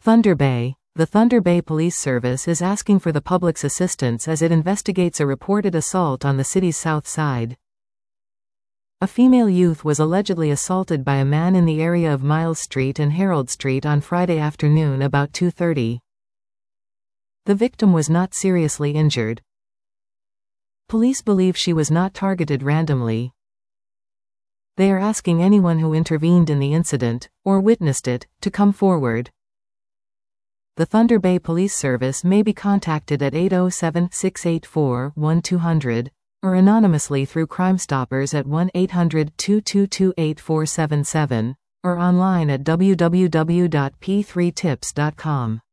Thunder Bay. The Thunder Bay Police Service is asking for the public's assistance as it investigates a reported assault on the city's south side. A female youth was allegedly assaulted by a man in the area of Miles Street and Harold Street on Friday afternoon about 2:30. The victim was not seriously injured. Police believe she was not targeted randomly. They are asking anyone who intervened in the incident, or witnessed it, to come forward. The Thunder Bay Police Service may be contacted at 807-684-1200, or anonymously through Crime Stoppers at 1-800-222-8477, or online at www.p3tips.com.